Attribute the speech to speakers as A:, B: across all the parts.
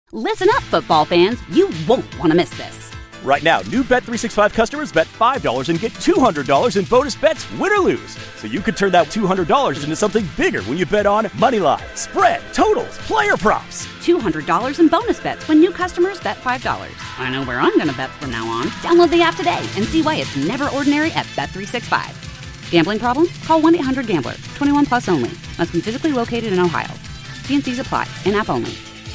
A: Listen up, football fans. You won't want to miss this.
B: Right now, new Bet365 customers bet $5 and get $200 in bonus bets, win or lose. So you could turn that $200 into something bigger when you bet on moneyline, spread, totals, player props.
A: $200 in bonus bets when new customers bet $5. I know where I'm going to bet from now on. Download the app today and see why it's never ordinary at Bet365. Gambling problem? Call 1-800-GAMBLER. 21 plus only. Must be physically located in Ohio. T&Cs apply. In-app only.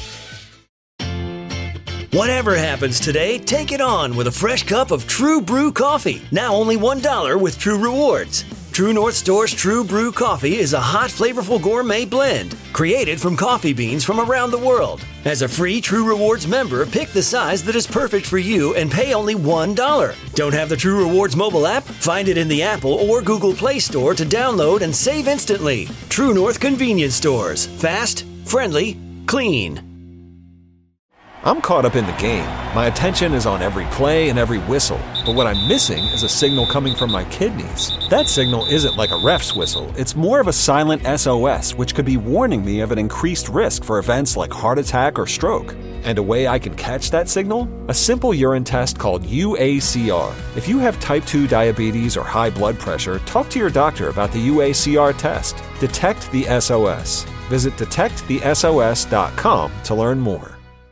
C: Whatever happens today, take it on with a fresh cup of True Brew coffee. Now only $1 with True Rewards. True North Store's True Brew coffee is a hot, flavorful gourmet blend created from coffee beans from around the world. As a free True Rewards member, pick the size that is perfect for you and pay only $1. Don't have the True Rewards mobile app? Find it in the Apple or Google Play Store to download and save instantly. True North Convenience Stores. Fast, friendly, clean.
D: I'm caught up in the game. My attention is on every play and every whistle. But what I'm missing is a signal coming from my kidneys. That signal isn't like a ref's whistle. It's more of a silent SOS, which could be warning me of an increased risk for events like heart attack or stroke. And a way I can catch that signal? A simple urine test called UACR. If you have type 2 diabetes or high blood pressure, talk to your doctor about the UACR test. Detect the SOS. Visit detectthesos.com to learn more.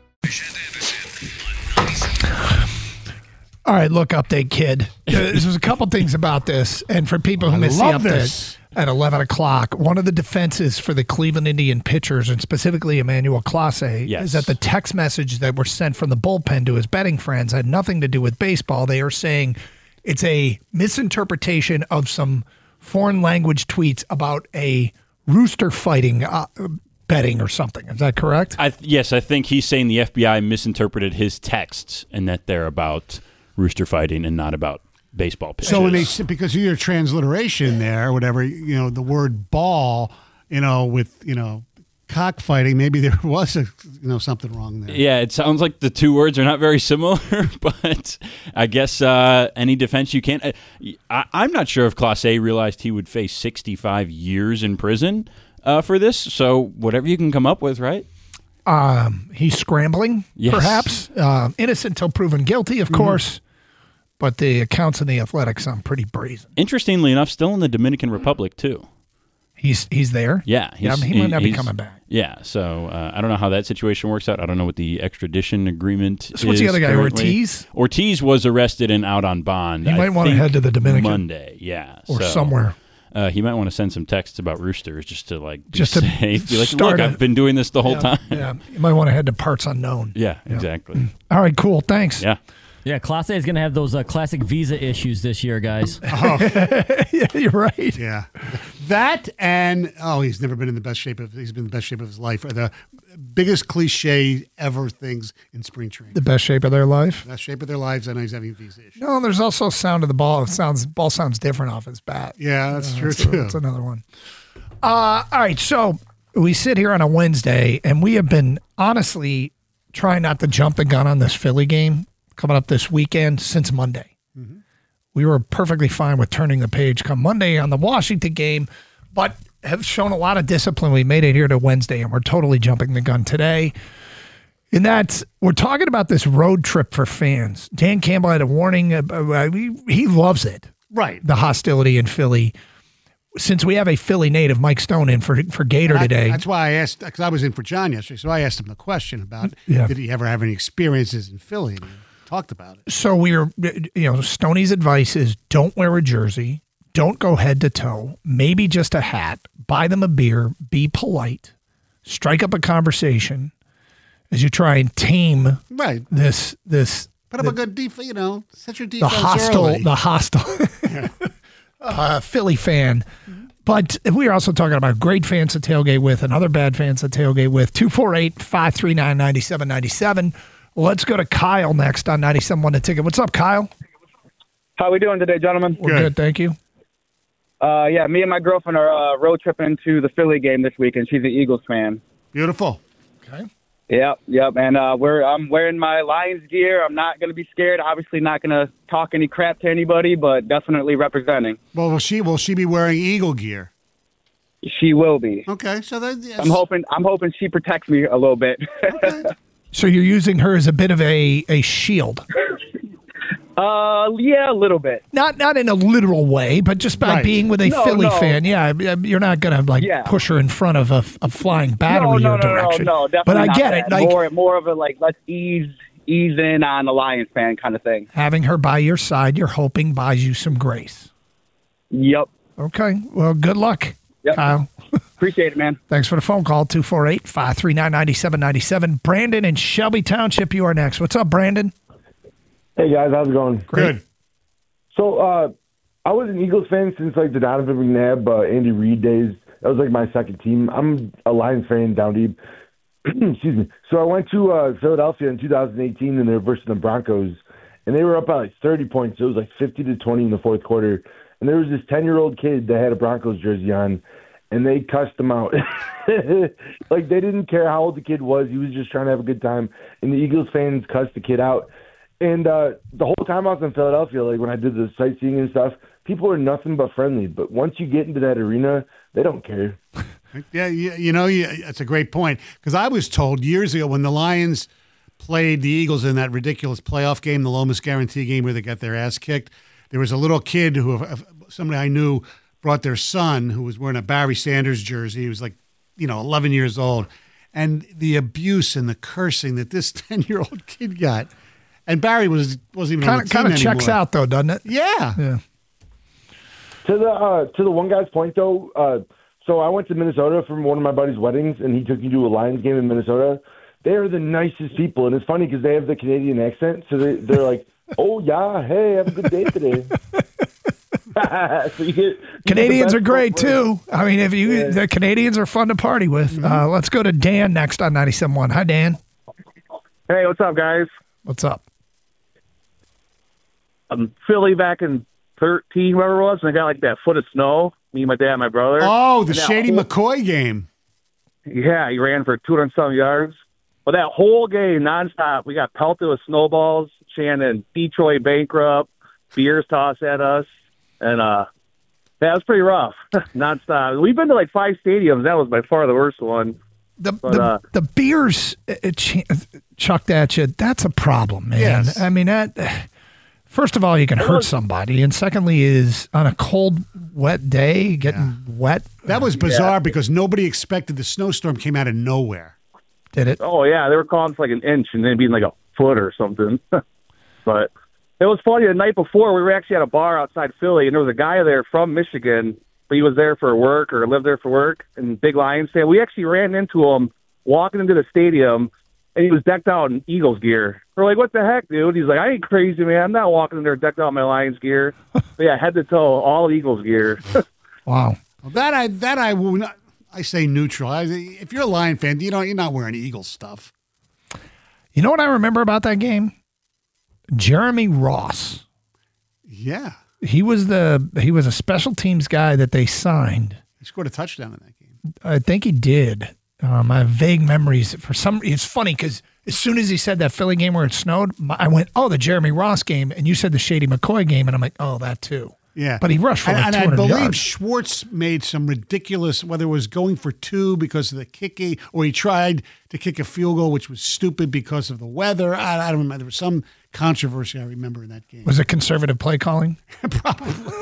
E: All right, look, update, kid. There's a couple things about this, and for people who missed the update at 11 o'clock, one of the defenses for the Cleveland Indian pitchers, and specifically Emmanuel Clase, is that the text message that were sent from the bullpen to his betting friends had nothing to do with baseball. They are saying it's a misinterpretation of some foreign language tweets about a rooster fighting betting or something. Is that correct?
F: Yes, I think he's saying the FBI misinterpreted his texts and that they're about rooster fighting and not about baseball pitches.
G: So when they, because of your transliteration there, whatever, the word ball, with, cockfighting, maybe there was something wrong there.
F: Yeah, it sounds like the two words are not very similar, but I guess any defense you can. I'm not sure if Clase realized he would face 65 years in prison for this, so whatever you can come up with, right?
E: He's scrambling, perhaps. Innocent until proven guilty, of course. But the accounts in the Athletic sound pretty brazen.
F: Interestingly enough, still in the Dominican Republic, too.
E: He's there?
F: Yeah.
E: He might not be coming back.
F: Yeah, so I don't know how that situation works out. I don't know what the extradition agreement is.
E: So what's the other guy,
F: currently.
E: Ortiz?
F: Ortiz was arrested and out on bond.
E: He might want to head to the Dominican.
F: Monday, yeah.
E: Or somewhere.
F: He might want to send some texts about roosters just to be
E: just
F: safe. Be like, look, I've been doing this the whole time.
E: Yeah, you might want to head to parts unknown.
F: Yeah, exactly.
E: All right, cool. Thanks.
F: Yeah.
H: Yeah, Clase is going to have those classic visa issues this year, guys.
E: Yeah, you're right.
G: Yeah. That and, he's never been in the best shape he's been in the best shape of his life. Are the biggest cliche ever things in spring training.
E: The best shape of their life?
G: Best shape of their lives, and he's having visa issues.
E: No, there's also sound of the ball. Ball sounds different off his bat.
G: Yeah, that's true, too.
E: That's another one. All right, so we sit here on a Wednesday, and we have been honestly trying not to jump the gun on this Philly game coming up this weekend since Monday. Mm-hmm. We were perfectly fine with turning the page come Monday on the Washington game, but have shown a lot of discipline. We made it here to Wednesday, and we're totally jumping the gun today. In that, we're talking about this road trip for fans. Dan Campbell had a warning. He loves it.
G: Right.
E: The hostility in Philly. Since we have a Philly native, Mike Stone, in for Gator today.
G: That's why I asked, because I was in for John yesterday, so I asked him the question about did he ever have any experiences in Philly? And he talked about it.
E: So Stoney's advice is don't wear a jersey, don't go head to toe, maybe just a hat, buy them a beer, be polite, strike up a conversation as you try and tame this.
G: Put up a good defense, set your defense
E: the hostile Philly fan. But we are also talking about great fans to tailgate with and other bad fans to tailgate with. 248-539-9797. Let's go to Kyle next on 97.1 The Ticket. What's up, Kyle?
I: How we doing today, gentlemen?
E: We're good, thank you.
I: Me and my girlfriend are road tripping to the Philly game this weekend. She's an Eagles fan.
G: Beautiful.
I: Okay. Yep. And I'm wearing my Lions gear. I'm not going to be scared. Obviously not going to talk any crap to anybody, but definitely representing.
G: Well, will she be wearing Eagle gear?
I: She will be.
G: Okay, so then
I: I'm hoping she protects me a little bit.
G: Okay.
E: So you're using her as a bit of a shield.
I: Yeah, a little bit.
E: Not in a literal way, but just by being with a Philly fan. Yeah, you're not going to push her in front of a flying bat in your direction.
I: No, definitely
E: but I
I: not
E: get
I: that.
E: it. Like
I: More of a let's ease in on the Lions fan kind of thing.
E: Having her by your side, you're hoping buys you some grace.
I: Yep.
E: Okay. Well, good luck, Kyle.
I: Appreciate it, man.
E: Thanks for the phone call, 248-539-9797. Brandon in Shelby Township, you are next. What's up, Brandon?
J: Hey, guys. How's it going?
E: Great.
G: Good.
J: So, I was an Eagles fan since, the Donovan McNabb, Andy Reid days. That was, my second team. I'm a Lions fan down deep. Excuse me. So I went to Philadelphia in 2018, and they were versus the Broncos, and they were up by 30 points. It was 50-20 in the fourth quarter, and there was this 10-year-old kid that had a Broncos jersey on, and they cussed him out. They didn't care how old the kid was. He was just trying to have a good time, and the Eagles fans cussed the kid out. And the whole time I was in Philadelphia, when I did the sightseeing and stuff, people are nothing but friendly. But once you get into that arena, they don't care.
G: Yeah, that's a great point. Because I was told years ago when the Lions played the Eagles in that ridiculous playoff game, the Lomas Guarantee game where they got their ass kicked, there was a little kid somebody I knew brought their son who was wearing a Barry Sanders jersey. He was 11 years old. And the abuse and the cursing that this 10-year-old kid got. And Barry wasn't even on the team
E: kind of checks
G: anymore.
E: out, though, doesn't it?
G: Yeah.
J: To the one guy's point, though, so I went to Minnesota for one of my buddy's weddings, and he took me to a Lions game in Minnesota. They are the nicest people, and it's funny because they have the Canadian accent, so they're like, "Oh yeah, hey, have a good day today." So
E: Canadians are great too. I mean, the Canadians are fun to party with. Let's go to Dan next on 97.1. Hi, Dan.
K: Hey, what's up, guys?
E: What's up?
K: Philly back in 13, whatever it was, and I got that foot of snow. Me, my dad, and my brother.
G: Oh, the Shady McCoy game.
K: Yeah, he ran for 200-some yards. But that whole game, nonstop, we got pelted with snowballs. Shannon, Detroit bankrupt, beers tossed at us, and that was pretty rough. Nonstop. We've been to 5 stadiums. That was by far the worst one.
E: The beers chucked at you, that's a problem, man.
G: Yes.
E: I mean, that. First of all, you can hurt somebody, and secondly is on a cold, wet day, getting wet.
G: That was bizarre because nobody expected the snowstorm came out of nowhere.
E: Did it?
K: Oh, yeah. They were calling for an inch and then being a foot or something. But it was funny. The night before, we were actually at a bar outside Philly, and there was a guy there from Michigan, but he was there for work or lived there for work, and big Lions fan. We actually ran into him walking into the stadium, and he was decked out in Eagles gear. We're like, what the heck, dude? He's like, I ain't crazy, man. I'm not walking in there decked out in my Lions gear. But yeah, head to toe, all Eagles gear.
E: Wow.
G: Well, that I will not. I say neutral. If you're a Lion fan, you're not wearing Eagles stuff.
E: You know what I remember about that game? Jeremy Ross.
G: Yeah.
E: He was a special teams guy that they signed.
G: He scored a touchdown in that game.
E: I think he did. I have vague memories. It's funny because as soon as he said that Philly game where it snowed, I went, oh, the Jeremy Ross game, and you said the Shady McCoy game, and I'm like, oh, that too.
G: Yeah.
E: But he rushed for 200
G: I believe
E: yards.
G: Schwartz made some ridiculous, whether it was going for 2 because of the kicking, or he tried to kick a field goal, which was stupid because of the weather. I don't remember. There was some controversy I remember in that game.
E: Was it conservative play calling?
G: Probably.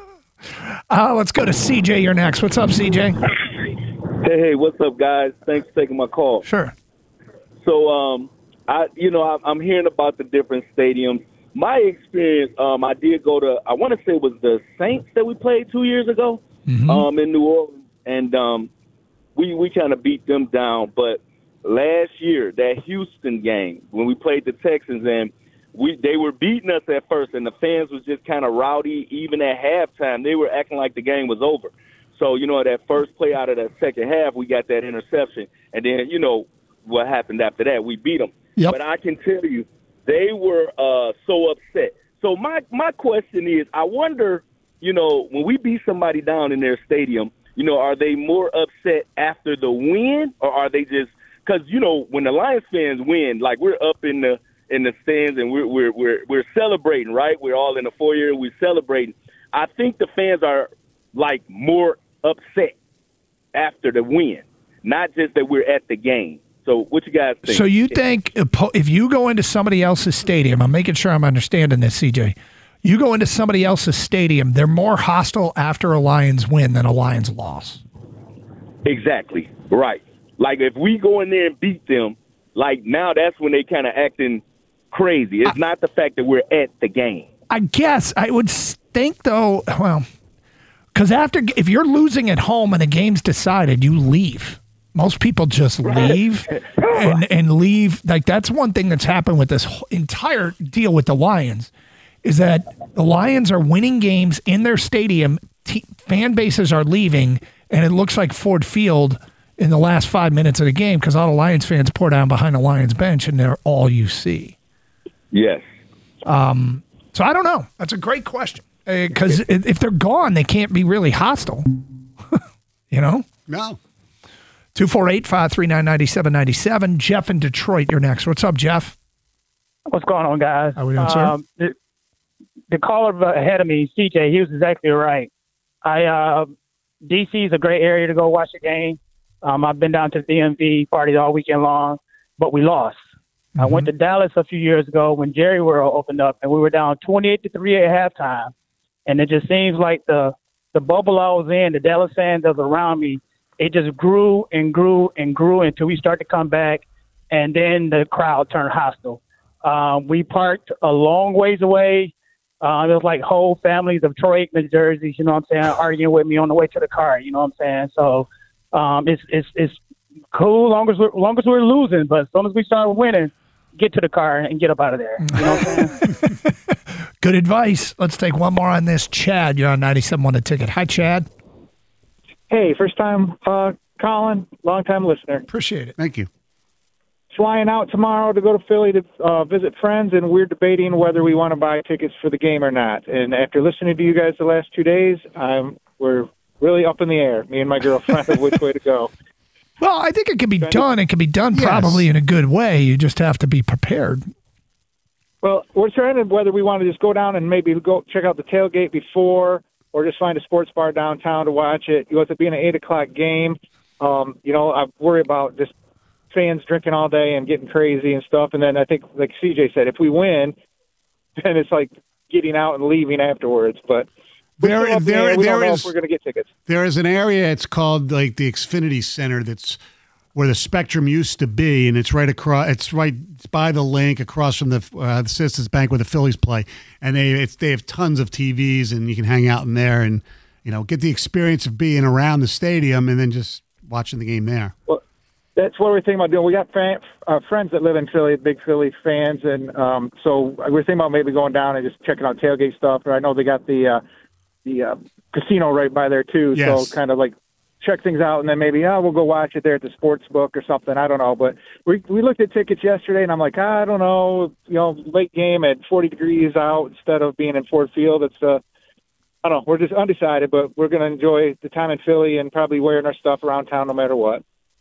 E: Let's go to CJ. You're next. What's up, CJ?
L: Hey, what's up, guys? Thanks for taking my call.
E: Sure.
L: So, I'm hearing about the different stadiums. My experience, I did go to, I want to say it was the Saints that we played 2 years ago in New Orleans, and we kind of beat them down. But last year, that Houston game, when we played the Texans, and they were beating us at first, and the fans was just kind of rowdy. Even at halftime, they were acting like the game was over. So, that first play out of that second half, we got that interception. And then, what happened after that? We beat them.
E: Yep.
L: But I can tell you, they were so upset. So my question is, I wonder, when we beat somebody down in their stadium, are they more upset after the win, or are they just – because, when the Lions fans win, we're up in the stands and we're celebrating, right? We're all in the foyer, we're celebrating. I think the fans are, more upset after the win, not just that we're at the game. So what you guys think?
E: So you think if you go into somebody else's stadium, I'm making sure I'm understanding this, CJ. You go into somebody else's stadium, they're more hostile after a Lions win than a Lions loss.
L: Exactly. Right. Like if we go in there and beat them, like now that's when they kind of acting crazy. It's not the fact that we're at the game.
E: I guess I would think though, well, because if you're losing at home and the game's decided, you leave. Most people just leave and leave. Like that's one thing that's happened with this whole entire deal with the Lions is that the Lions are winning games in their stadium. Fan bases are leaving, and it looks like Ford Field in the last 5 minutes of the game because all the Lions fans pour down behind the Lions bench, and they're all you see.
L: Yes.
E: So I don't know. That's a great question because if they're gone, they can't be really hostile. You know?
G: No.
E: 248-539-9797. Jeff in Detroit, you're next. What's up, Jeff?
M: What's going on, guys?
E: How are we doing, sir?
M: The caller ahead of me, CJ, he was exactly right. D.C. is a great area to go watch a game. I've been down to the DMV parties all weekend long, but we lost. I went to Dallas a few years ago when Jerry World opened up, and we were down 28-3 at halftime. And it just seems like the bubble I was in, the Dallas fans that was around me, it just grew and grew and grew until we started to come back, and then the crowd turned hostile. We parked a long ways away. It was like whole families of Troy Aikman jerseys, you know what I'm saying, arguing with me on the way to the car, you know what I'm saying? So it's cool long as we're losing, but as soon as we start winning, get to the car and get up out of there. You know what I'm saying?
E: Good advice. Let's take one more on this. Chad, you're on 97.1 The Ticket. Hi, Chad.
N: Hey, first time calling, long time listener.
E: Appreciate it.
G: Thank you.
N: Flying out tomorrow to go to Philly to visit friends, and we're debating whether we want to buy tickets for the game or not. And after listening to you guys the last 2 days, we're really up in the air, me and my girlfriend, of which way to go.
E: Well, I think it can be done. It can be done probably in a good way. You just have to be prepared.
N: Well, we're trying to whether we want to just go down and maybe go check out the tailgate before, or just find a sports bar downtown to watch it. With it being an 8 o'clock game, I worry about just fans drinking all day and getting crazy and stuff. And then I think, like CJ said, if we win, then it's like getting out and leaving afterwards. But we don't know if we're going to get tickets.
G: There is an area, it's called like the Xfinity Center, that's where the Spectrum used to be, and it's right across. It's right by the link across from the Citizens Bank where the Phillies play, and they have tons of TVs, and you can hang out in there and get the experience of being around the stadium and then just watching the game there.
N: Well, that's what we're thinking about doing. We got friends that live in Philly, big Philly fans, and so we're thinking about maybe going down and just checking out tailgate stuff. I know they got the casino right by there too, so kind of like check things out, and then maybe we'll go watch it there at the sports book or something. I don't know, but we looked at tickets yesterday, and I'm like, I don't know, late game at 40 degrees out instead of being in Ford Field. It's I don't know. We're just undecided, but we're going to enjoy the time in Philly and probably wearing our stuff around town no matter what.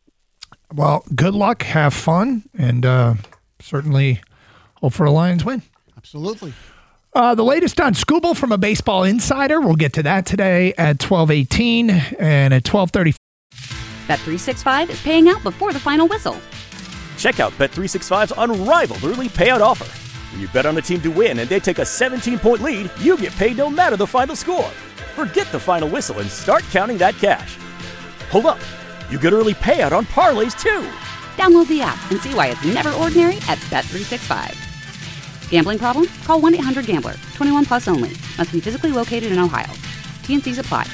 E: Well, good luck, have fun, and certainly hope for a Lions win.
G: Absolutely.
E: The latest on Scooble from a Baseball Insider. We'll get to that today at 12:18 and at 12:30.
A: Bet365 is paying out before the final whistle.
B: Check out Bet365's unrivaled early payout offer. When you bet on a team to win and they take a 17-point lead, you get paid no matter the final score. Forget the final whistle and start counting that cash. Hold up. You get early payout on parlays, too.
A: Download the app and see why it's never ordinary at Bet365. Gambling problem? Call 1-800-GAMBLER. 21 plus only. Must be physically located in Ohio. T&Cs apply.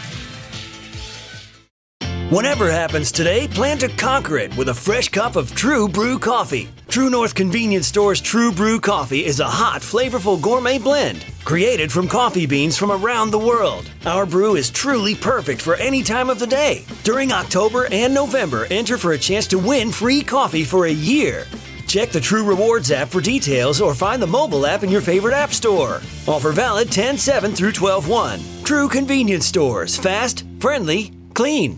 C: Whatever happens today, plan to conquer it with a fresh cup of True Brew coffee. True North Convenience Store's True Brew coffee is a hot, flavorful gourmet blend created from coffee beans from around the world. Our brew is truly perfect for any time of the day. During October and November, enter for a chance to win free coffee for a year. Check the True Rewards app for details or find the mobile app in your favorite app store. Offer valid 10/7 through 12/1. True Convenience Stores. Fast, friendly, clean.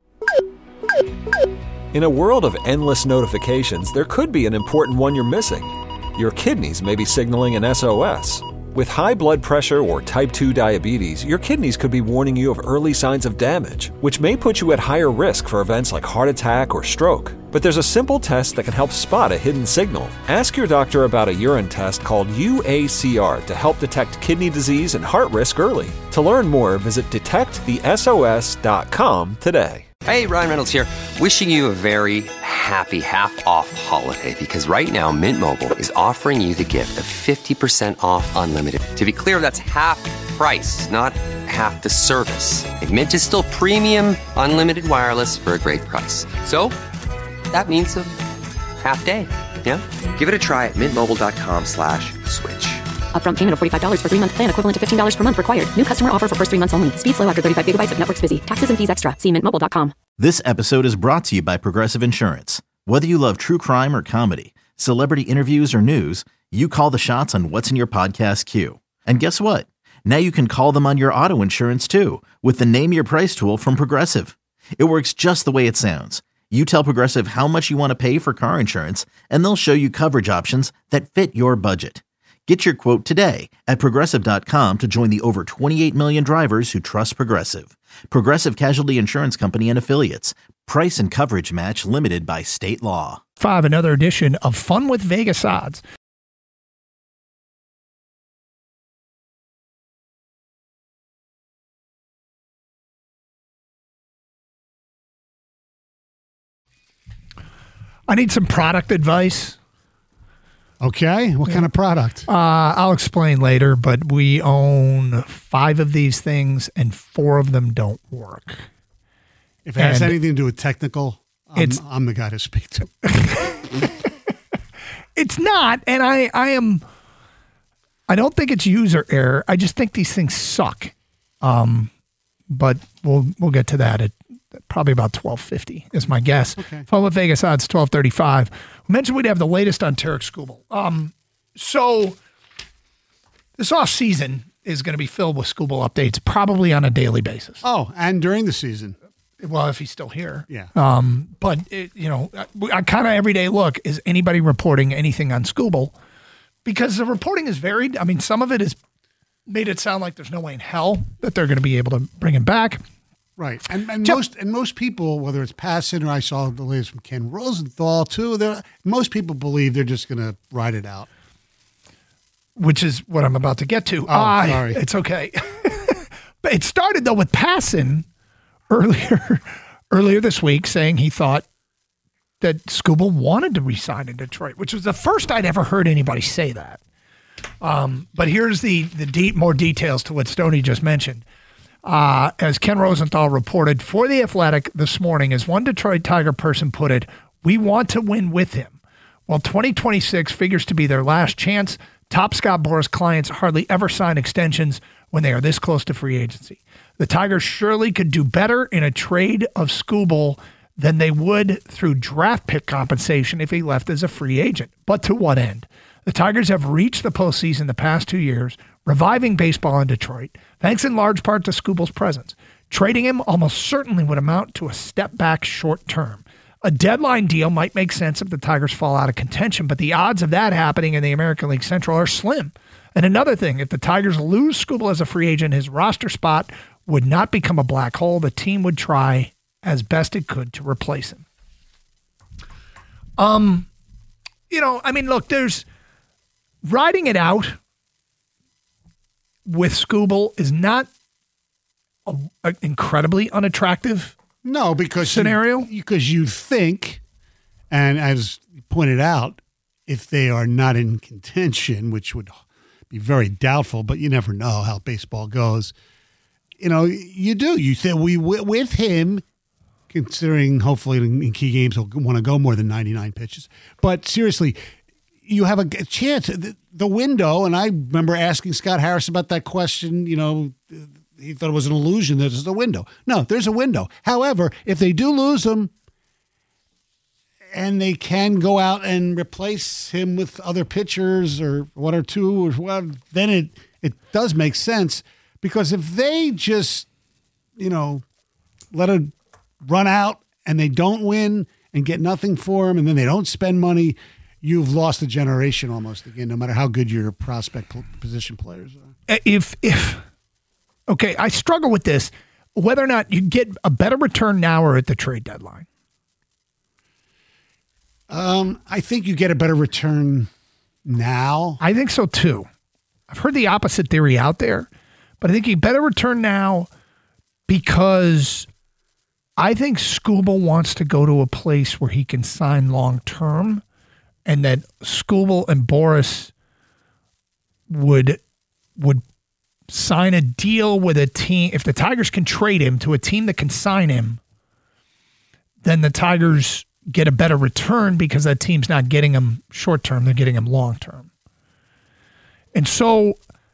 D: In a world of endless notifications, there could be an important one you're missing. Your kidneys may be signaling an SOS. With high blood pressure or type 2 diabetes, your kidneys could be warning you of early signs of damage, which may put you at higher risk for events like heart attack or stroke. But there's a simple test that can help spot a hidden signal. Ask your doctor about a urine test called UACR to help detect kidney disease and heart risk early. To learn more, visit detectthesos.com today.
O: Hey, Ryan Reynolds here, wishing you a very happy half-off holiday, because right now Mint Mobile is offering you the gift of 50% off unlimited. To be clear, that's half price, not half the service. And Mint is still premium unlimited wireless for a great price. So that means a half day, yeah? Give it a try at mintmobile.com/switch.
P: Upfront payment of $45 for 3-month plan, equivalent to $15 per month required. New customer offer for first 3 months only. Speed slow after 35 gigabytes if network's busy. Taxes and fees extra. See mintmobile.com.
Q: This episode is brought to you by Progressive Insurance. Whether you love true crime or comedy, celebrity interviews or news, you call the shots on what's in your podcast queue. And guess what? Now you can call them on your auto insurance too, with the Name Your Price tool from Progressive. It works just the way it sounds. You tell Progressive how much you want to pay for car insurance, and they'll show you coverage options that fit your budget. Get your quote today at Progressive.com to join the over 28 million drivers who trust Progressive. Progressive Casualty Insurance Company and Affiliates. Price and coverage match limited by state law.
E: 5, another edition of Fun with Vegas Odds. I need some product advice.
G: Okay. What kind of product?
E: I'll explain later, but we own 5 of these things and 4 of them don't work.
G: If it has anything to do with technical, I'm the guy to speak to.
E: It's not, and I don't think it's user error. I just think these things suck. But we'll get to that at probably about 12:50 is my guess.
G: Okay.
E: Fun with Vegas Odds, 12:35. We mentioned we'd have the latest on Tarek Skubal. So this off season is going to be filled with Skubal updates, probably on a daily basis.
G: Oh, and during the season.
E: Well, if he's still here.
G: Yeah.
E: But I kind of every day look, is anybody reporting anything on Skubal? Because the reporting is varied. I mean, some of it has made it sound like there's no way in hell that they're going to be able to bring him back.
G: Right. And most people, whether it's Passan or I saw the latest from Ken Rosenthal too, most people believe they're just going to ride it out.
E: Which is what I'm about to get to.
G: Sorry.
E: It's okay. But it started though with Passan earlier this week saying he thought that Skubal wanted to resign in Detroit, which was the first I'd ever heard anybody say that. But here's the more details to what Stoney just mentioned. As Ken Rosenthal reported for The Athletic this morning, as one Detroit Tiger person put it, we want to win with him. While 2026 figures to be their last chance, top Scott Boras clients hardly ever sign extensions when they are this close to free agency. The Tigers surely could do better in a trade of Skubal than they would through draft pick compensation if he left as a free agent. But to what end? The Tigers have reached the postseason the past 2 years, reviving baseball in Detroit, thanks in large part to Skubal's presence. Trading him almost certainly would amount to a step back short term. A deadline deal might make sense if the Tigers fall out of contention, but the odds of that happening in the American League Central are slim. And another thing, if the Tigers lose Skubal as a free agent, his roster spot would not become a black hole. The team would try as best it could to replace him. Look, there's riding it out with Skubal is not an incredibly unattractive scenario.
G: Because you think, and as you pointed out, if they are not in contention, which would be very doubtful, but you never know how baseball goes. You do. You say with him, considering hopefully in key games he'll want to go more than 99 pitches. But seriously, you have a chance. The window, and I remember asking Scott Harris about that question, he thought it was an illusion that there's a window. No, there's a window. However, if they do lose him and they can go out and replace him with other pitchers or one or two, then it does make sense. Because if they just, let it run out and they don't win and get nothing for him and then they don't spend money, you've lost a generation almost again, no matter how good your prospect position players are.
E: Okay, I struggle with this, whether or not you get a better return now or at the trade deadline.
G: I think you get a better return now.
E: I think so too. I've heard the opposite theory out there, but I think you better return now because I think Skubal wants to go to a place where he can sign long term, and that Skubal and Boris would sign a deal with a team. If the Tigers can trade him to a team that can sign him, then the Tigers get a better return because that team's not getting him short term, they're getting him long term. And so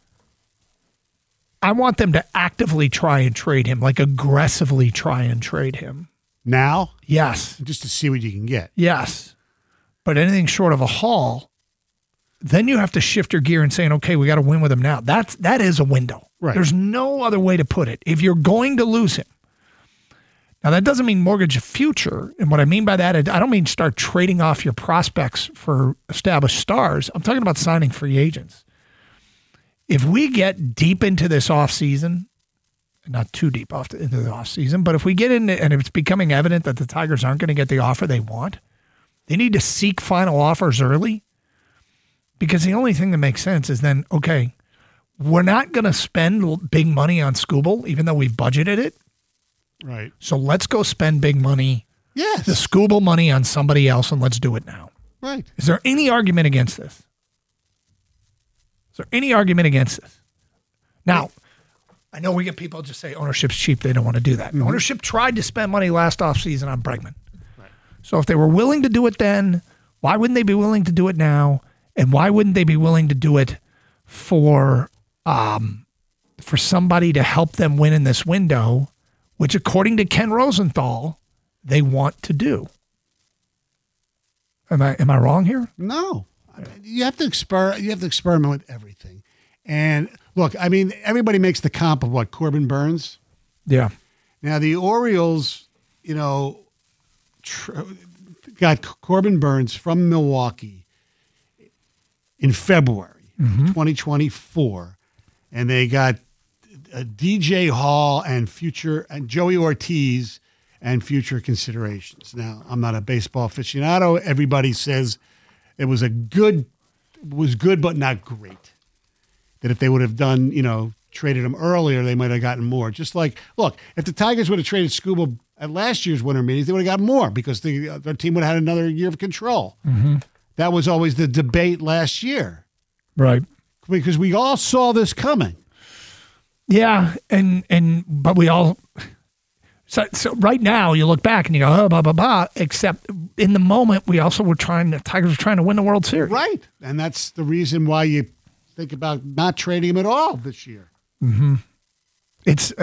E: I want them to actively try and trade him, like aggressively try and trade him.
G: Now?
E: Yes.
G: Just to see what you can get.
E: Yes. But anything short of a haul, then you have to shift your gear and saying, okay, we got to win with him now. That is a window.
G: Right.
E: There's no other way to put it. If you're going to lose him, now that doesn't mean mortgage a future. And what I mean by that, I don't mean start trading off your prospects for established stars. I'm talking about signing free agents. If we get deep into this offseason, not too deep into the offseason, but if we get in and if it's becoming evident that the Tigers aren't going to get the offer they want, they need to seek final offers early, because the only thing that makes sense is then, okay, we're not going to spend big money on Skubal, even though we've budgeted it.
G: Right.
E: So let's go spend big money,
G: yes,
E: the Skubal money on somebody else, and let's do it now.
G: Right.
E: Is there any argument against this? Is there any argument against this? Now, I know we get people just say ownership's cheap. They don't want to do that. Mm-hmm. Ownership tried to spend money last offseason on Bregman. Right. So if they were willing to do it then, why wouldn't they be willing to do it now? And why wouldn't they be willing to do it for somebody to help them win in this window, which according to Ken Rosenthal, they want to do? Am I wrong here?
G: No. You have to experiment with everything. And look, I mean, everybody makes the comp of what, Corbin Burns?
E: Yeah.
G: Now the Orioles, got Corbin Burns from Milwaukee in February 2024, and they got DJ Hall and Joey Ortiz and future considerations. Now, I'm not a baseball aficionado. Everybody says it was good, but not great. That if they would have done, traded him earlier, they might have gotten more. Just like, look, if the Tigers would have traded Skubal at last year's winter meetings, they would have gotten more because their team would have had another year of control. Mm-hmm. That was always the debate last year.
E: Right.
G: Because we all saw this coming.
E: Yeah, but we all... So right now, you look back and you go, oh, blah, blah, blah, except in the moment, the Tigers were trying to win the World Series.
G: Right, and that's the reason why you think about not trading him at all this year.
E: Mm-hmm. It's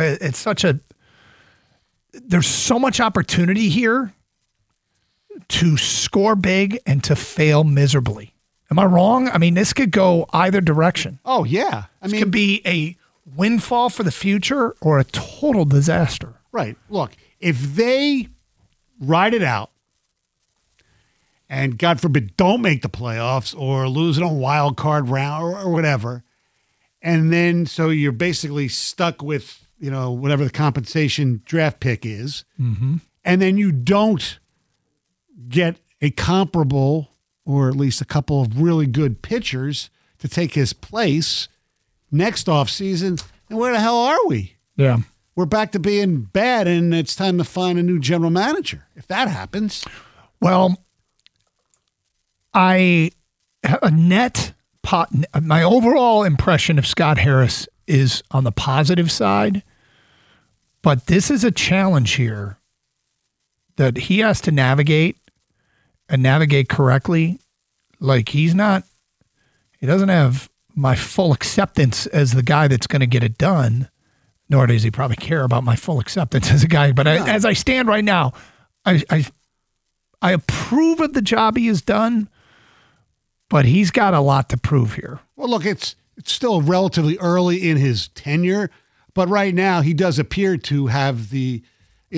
E: there's so much opportunity here to score big and to fail miserably. Am I wrong? I mean, this could go either direction.
G: Oh, yeah.
E: This could be a windfall for the future or a total disaster.
G: Right. Look, if they ride it out and, God forbid, don't make the playoffs or lose in a wild card round or whatever, and then so you're basically stuck with, whatever the compensation draft pick is, and then you don't get a comparable or at least a couple of really good pitchers to take his place next offseason, then where the hell are we?
E: Yeah.
G: We're back to being bad, and it's time to find a new general manager. If that happens.
E: Well, my overall impression of Scott Harris is on the positive side, but this is a challenge here that he has to navigate and navigate correctly. Like he doesn't have my full acceptance as the guy that's going to get it done. Nor does he probably care about my full acceptance as a guy. But as I stand right now, I approve of the job he has done, but he's got a lot to prove here.
G: Well, look, it's still relatively early in his tenure, but right now he does appear to have the,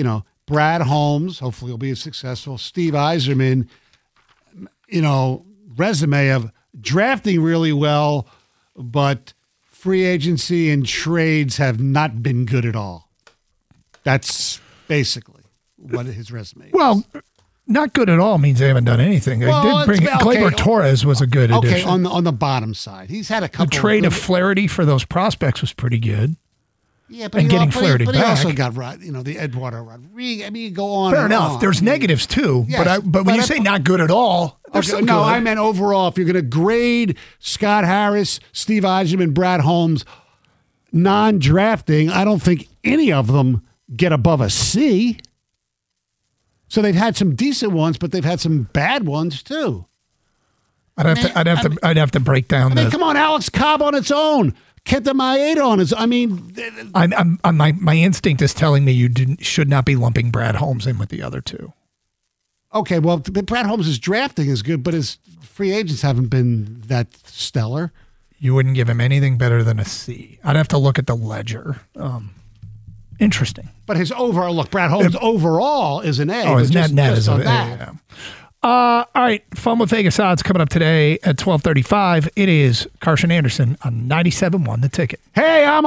G: Brad Holmes, hopefully he'll be successful, Steve Yzerman, resume of drafting really well, but free agency and trades have not been good at all. That's basically what his resume is.
E: Well, not good at all means they haven't done anything. They did bring Gleyber Torres was a good addition.
G: Okay, on the bottom side, he's had a couple.
E: The trade of Flaherty for those prospects was pretty good.
G: Yeah, but
E: getting Flaherty
G: but
E: back.
G: he also got the Eduardo Rodriguez. I mean, you go on.
E: Fair
G: and
E: enough.
G: on.
E: There's negatives too,
G: Yes,
E: but when you say not good at all, they're still
G: no,
E: good.
G: I meant overall. If you're going to grade Scott Harris, Steve Yzerman, Brad Holmes, non-drafting, I don't think any of them get above a C. So they've had some decent ones, but they've had some bad ones too.
E: I'd have to break down.
G: Come on, Alex Cobb on its own. Kenta Maeda on his. I mean,
E: my instinct is telling me you should not be lumping Brad Holmes in with the other two.
G: Okay, well, Brad Holmes' drafting is good, but his free agents haven't been that stellar.
E: You wouldn't give him anything better than a C. I'd have to look at the ledger. Interesting.
G: But his overall look, Brad Holmes overall is an A.
E: Oh, his net is
G: on
E: an
G: that.
E: A. Yeah. All right, Fun with Vegas odds coming up today at 12:35. It is Carson Anderson on 97.1 The Ticket.
G: Hey, I'm.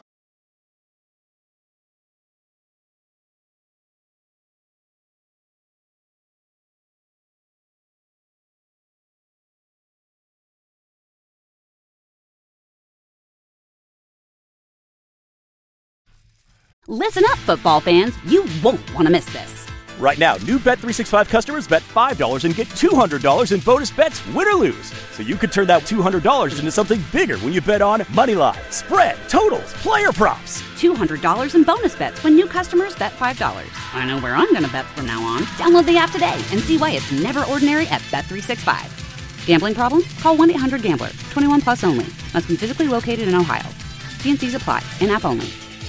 A: Listen up, football fans. You won't want to miss this.
B: Right now, new Bet365 customers bet $5 and get $200 in bonus bets, win or lose. So you could turn that $200 into something bigger when you bet on moneyline, spread, totals, player props.
A: $200 in bonus bets when new customers bet $5. I know where I'm going to bet from now on. Download the app today and see why it's never ordinary at Bet365. Gambling problem? Call 1-800-GAMBLER. 21 plus only. Must be physically located in Ohio. T&Cs apply. In-app only.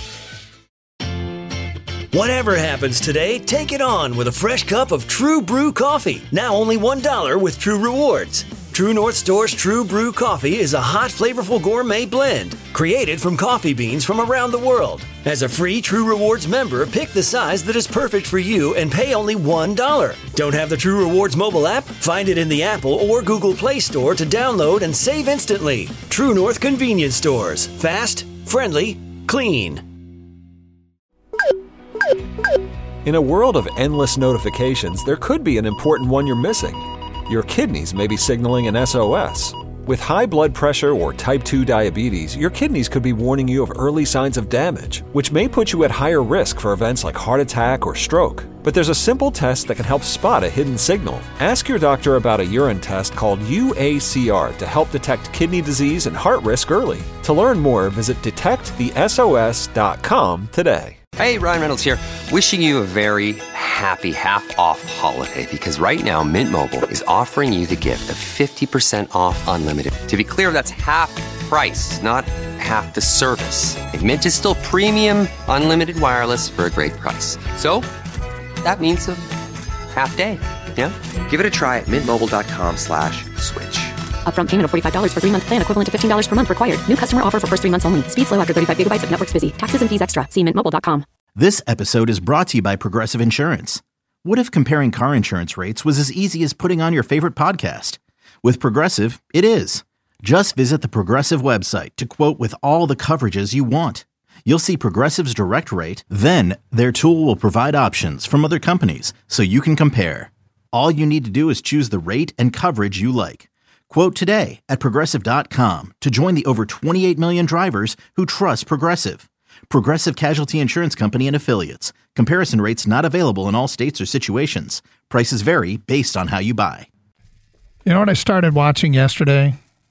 C: Whatever happens today, take it on with a fresh cup of True Brew coffee. Now only $1 with True Rewards. True North Store's True Brew coffee is a hot, flavorful gourmet blend created from coffee beans from around the world. As a free True Rewards member, pick the size that is perfect for you and pay only $1. Don't have the True Rewards mobile app? Find it in the Apple or Google Play Store to download and save instantly. True North Convenience Stores. Fast, friendly, clean.
D: In a world of endless notifications, there could be an important one you're missing. Your kidneys may be signaling an SOS. With high blood pressure or type 2 diabetes, your kidneys could be warning you of early signs of damage, which may put you at higher risk for events like heart attack or stroke. But there's a simple test that can help spot a hidden signal. Ask your doctor about a urine test called UACR to help detect kidney disease and heart risk early. To learn more, visit detectthesos.com today.
O: Hey, Ryan Reynolds here, wishing you a very happy half-off holiday because right now Mint Mobile is offering you the gift of 50% off unlimited. To be clear, that's half price, not half the service. And Mint is still premium unlimited wireless for a great price. So that means a half day, yeah? Give it a try at mintmobile.com/switch.
P: Upfront payment of $45 for 3-month plan, equivalent to $15 per month required. New customer offer for first 3 months only. Speed slow after 35 gigabytes if network's busy. Taxes and fees extra. See mintmobile.com.
Q: This episode is brought to you by Progressive Insurance. What if comparing car insurance rates was as easy as putting on your favorite podcast? With Progressive, it is. Just visit the Progressive website to quote with all the coverages you want. You'll see Progressive's direct rate, then their tool will provide options from other companies so you can compare. All you need to do is choose the rate and coverage you like. Quote today at Progressive.com to join the over 28 million drivers who trust Progressive. Progressive Casualty Insurance Company and Affiliates. Comparison rates not available in all states or situations. Prices vary based on how you buy.
E: You know what I started watching yesterday?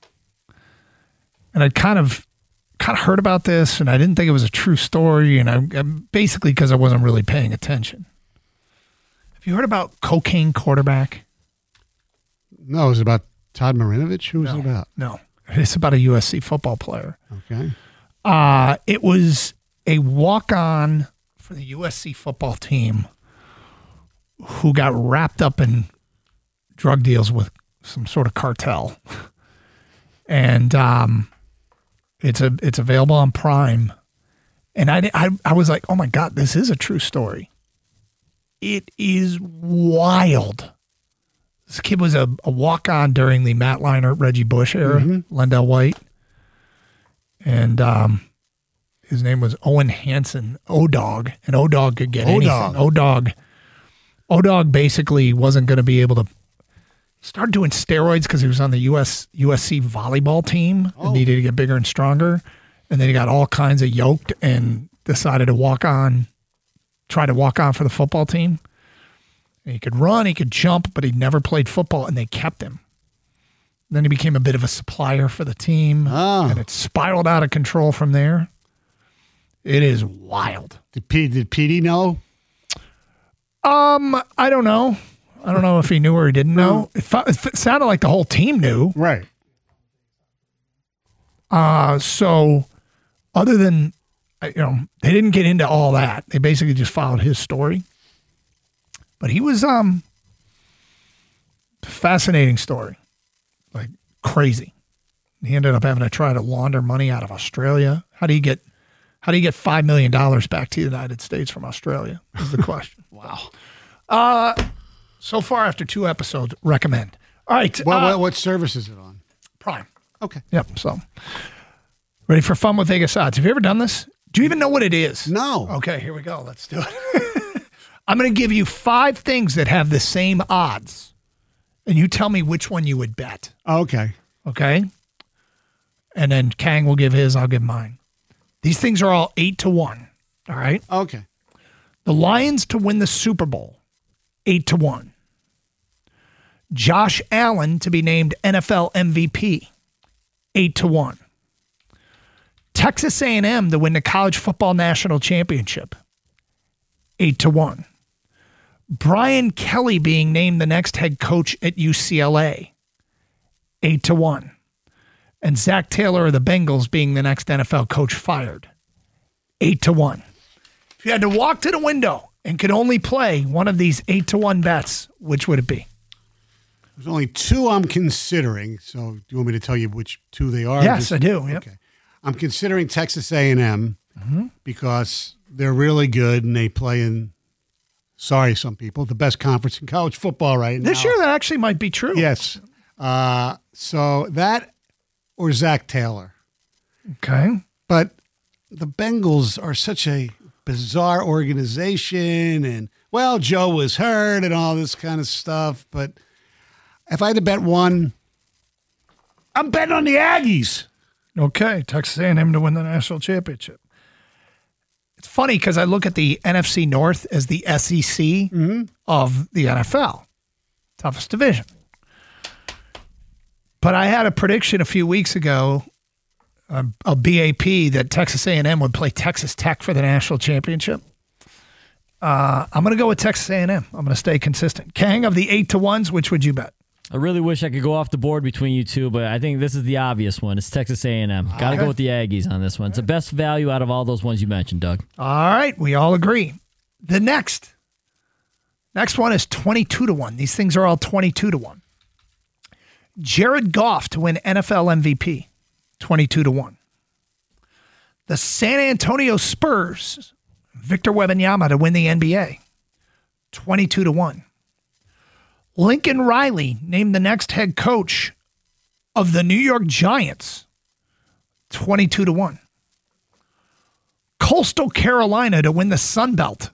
E: And I kind of heard about this, and I didn't think it was a true story, and I basically because I wasn't really paying attention. Have you heard about Cocaine Quarterback?
G: No, is it about Todd Marinovich? Who was it about?
E: No. It's about a USC football player.
G: Okay.
E: It was a walk-on for the USC football team who got wrapped up in drug deals with some sort of cartel. And it's available on Prime. And I was like, oh my God, this is a true story. It is wild This kid was a walk-on during the Matt Leinart, Reggie Bush era, Lendell White. And his name was Owen Hansen, O-Dog. And O-Dog could get anything. O-Dog basically wasn't going to be able to start doing steroids because he was on the USC volleyball team and needed to get bigger and stronger. And then he got all kinds of yoked and decided to try to walk on for the football team. And he could run, he could jump, but he'd never played football, and they kept him. Then he became a bit of a supplier for the team, and it spiraled out of control from there. It is wild.
G: Did Petey know?
E: I don't know. I don't know if he knew or he didn't know. It sounded like the whole team knew.
G: Right.
E: So other than, they didn't get into all that. They basically just followed his story. But he was fascinating story. Like crazy. He ended up having to try to launder money out of Australia. How do you get $5 million back to the United States from Australia is the question.
G: Wow.
E: So far after 2 episodes, recommend. All right.
G: What service is it on?
E: Prime.
G: Okay.
E: Yep. So ready for fun with Vegas odds. Have you ever done this? Do you even know what it is?
G: No.
E: Okay, here we go. Let's do it. I'm going to give you 5 things that have the same odds, and you tell me which one you would bet.
G: Okay.
E: Okay? And then Kang will give his, I'll give mine. These things are all 8-1, all right?
G: Okay.
E: The Lions to win the Super Bowl, 8-1. Josh Allen to be named NFL MVP, 8-1. Texas A&M to win the College Football National Championship, 8-1. Brian Kelly being named the next head coach at UCLA, 8-1. And Zach Taylor of the Bengals being the next NFL coach fired, 8-1. If you had to walk to the window and could only play one of these 8-1 bets, which would it be?
G: There's only 2 I'm considering. So do you want me to tell you which 2 they are?
E: Yes, I do. Yep.
G: Okay. I'm considering Texas A&M because they're really good and they play in, sorry, some people, the best conference in college football right now.
E: This year, that actually might be true.
G: Yes. So that or Zach Taylor.
E: Okay.
G: But the Bengals are such a bizarre organization and, well, Joe was hurt and all this kind of stuff. But if I had to bet one, I'm betting on the Aggies.
E: Okay, Texas A&M to win the national championship. It's funny because I look at the NFC North as the SEC of the NFL. Toughest division. But I had a prediction a few weeks ago, a BAP, that Texas A&M would play Texas Tech for the national championship. I'm going to go with Texas A&M. I'm going to stay consistent. Kang, of the 8-1s, which would you bet?
H: I really wish I could go off the board between you two, but I think this is the obvious one. It's Texas A&M. Got to go with the Aggies on this one. It's the best value out of all those ones you mentioned, Doug.
E: All right, we all agree. The next one is 22-1. These things are all 22-1. Jared Goff to win NFL MVP, 22-1. The San Antonio Spurs, Victor Wembanyama to win the NBA, 22-1. Lincoln Riley named the next head coach of the New York Giants, 22-1. Coastal Carolina to win the Sun Belt,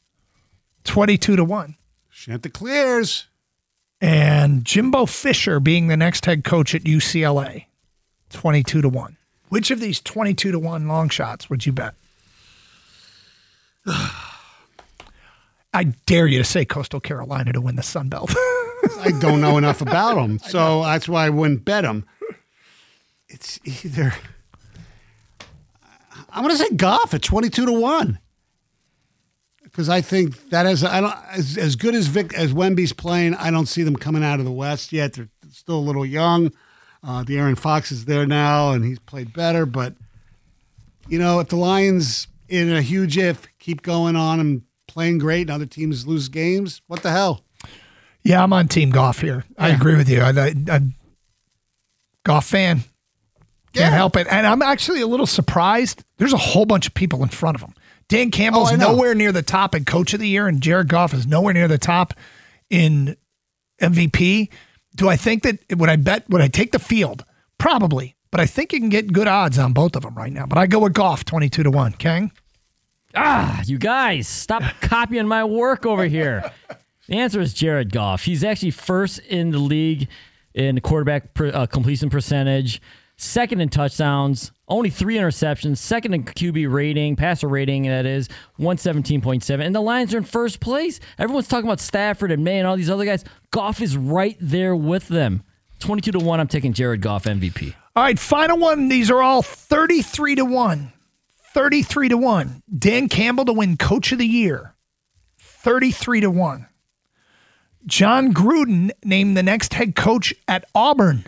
E: 22-1.
G: Chanticleers.
E: And Jimbo Fisher being the next head coach at UCLA, 22-1. Which of these 22-1 long shots would you bet? I dare you to say Coastal Carolina to win the Sun Belt.
G: I don't know enough about them, so that's why I wouldn't bet them. It's either I'm going to say Goff at 22-1 because I think that as good as Wemby's playing, I don't see them coming out of the West yet. They're still a little young. De'Aaron Fox is there now, and he's played better. But if the Lions in a huge keep going on and playing great, and other teams lose games, what the hell?
E: Yeah, I'm on Team Goff here. I agree with you. I'm Goff fan. Can't help it. And I'm actually a little surprised. There's a whole bunch of people in front of him. Dan Campbell's nowhere near the top in Coach of the Year, and Jared Goff is nowhere near the top in MVP. Do I think that would I take the field? Probably, but I think you can get good odds on both of them right now. But I go with Goff 22-1. Kang?
H: You guys, stop copying my work over here. The answer is Jared Goff. He's actually first in the league in quarterback completion percentage, second in touchdowns, only 3 interceptions, second in QB rating, passer rating, that is, 117.7. And the Lions are in first place. Everyone's talking about Stafford and May and all these other guys. Goff is right there with them. 22-1, I'm taking Jared Goff MVP.
E: All right, final one. These are all 33-1. 33-1. Dan Campbell to win Coach of the Year. 33-1. John Gruden named the next head coach at Auburn.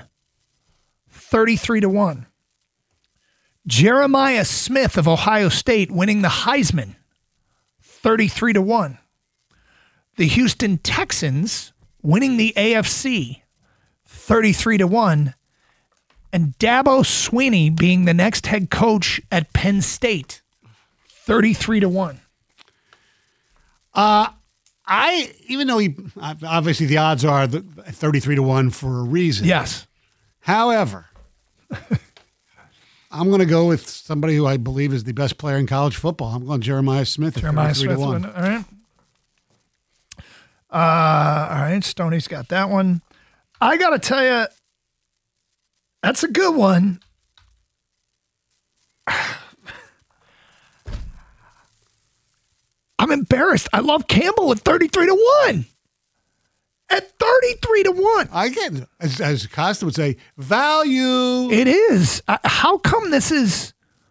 E: 33-1. Jeremiah Smith of Ohio State winning the Heisman. 33-1. The Houston Texans winning the AFC. 33-1. And Dabo Swinney being the next head coach at Penn State. 33-1.
G: Even though obviously the odds are 33-1 for a reason.
E: Yes.
G: However, I'm going to go with somebody who I believe is the best player in college football. I'm going Jeremiah Smith at 33-1.
E: All right. All right. Stoney's got that one. I got to tell you, that's a good one. I'm embarrassed. I love Campbell at 33-1. At 33-1.
G: I get, as Costa would say, value.
E: It is. How come this is,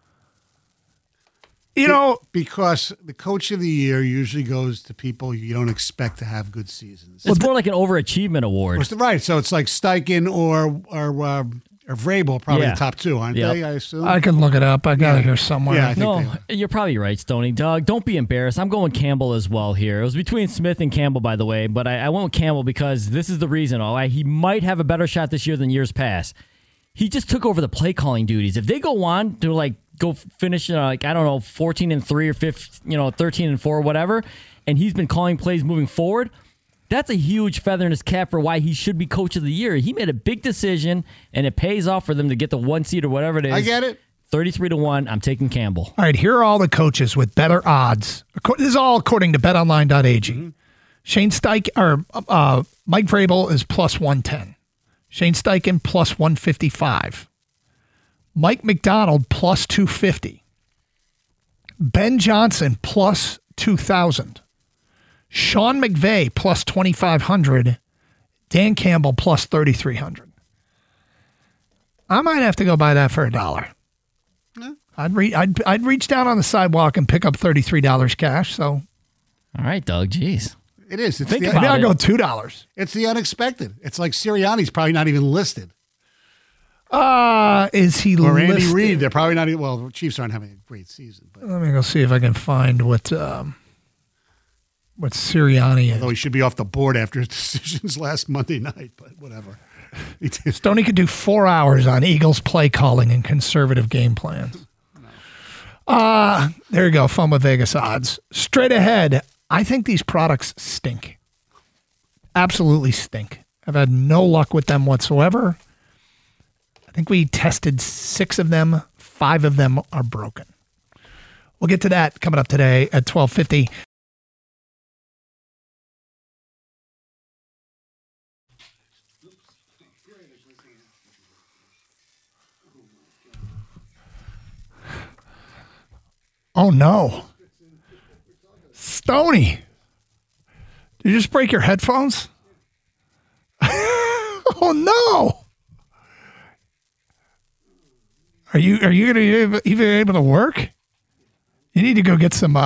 G: because the Coach of the Year usually goes to people you don't expect to have good seasons.
H: It's more like an overachievement award.
G: Right. So it's like Steichen or Vrabel, probably the top two, aren't they, I assume?
E: I can look it up. I got it here somewhere.
G: Yeah, I think
H: you're probably right, Stoney. Doug, don't be embarrassed. I'm going Campbell as well here. It was between Smith and Campbell, by the way, but I went with Campbell because this is the reason. He might have a better shot this year than years past. He just took over the play calling duties. If they go on to go finish 14-3 or 13-4, whatever, and he's been calling plays moving forward, that's a huge feather in his cap for why he should be Coach of the Year. He made a big decision, and it pays off for them to get the 1 seed or whatever it is.
G: I get it.
H: 33-1. I'm taking Campbell.
E: All right, here are all the coaches with better odds. This is all according to BetOnline.ag. Mm-hmm. Shane Steichen or Mike Vrabel is plus 110. Shane Steichen plus 155. Mike McDonald plus 250. Ben Johnson plus 2,000. Sean McVay plus 2,500. Dan Campbell plus 3,300. I might have to go buy that for $1. No. I'd reach down on the sidewalk and pick up $33 cash. So,
H: all right, Doug. Jeez,
G: it is.
E: Maybe I'll go $2.
G: It's the unexpected. It's like Sirianni's probably not even listed.
E: Is he
G: or
E: listed?
G: Andy Reid? They're probably not. Well, the Chiefs aren't having a great season. But.
E: Let me go see if I can find what Sirianni is.
G: Although he should be off the board after his decisions last Monday night, but whatever.
E: Stoney could do 4 hours on Eagles play calling and conservative game plans. There you go. Fun with Vegas odds. Straight ahead, I think these products stink. Absolutely stink. I've had no luck with them whatsoever. I think we tested 6 of them. 5 of them are broken. We'll get to that coming up today at 12:50. Oh, no. Stoney. Did you just break your headphones? Oh, no. Are you going to even able to work? You need to go get some